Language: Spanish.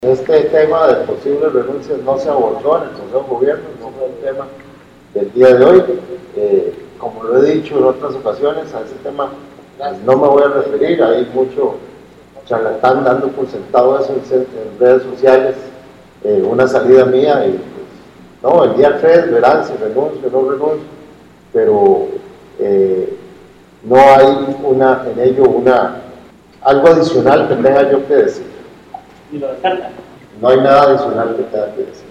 Este tema de posibles renuncias no se abordó en el Consejo de Gobierno, no fue el tema del día de hoy. Como lo he dicho en otras ocasiones, a ese tema no me voy a referir. Hay mucho charlatán dando por sentado eso en redes sociales, una salida mía, y pues, no, el día 3 verán si renuncio o no renuncio, pero no hay en ello algo adicional que tenga yo que decir. ¿Y lo descarta? No hay nada adicional que tenga que decir.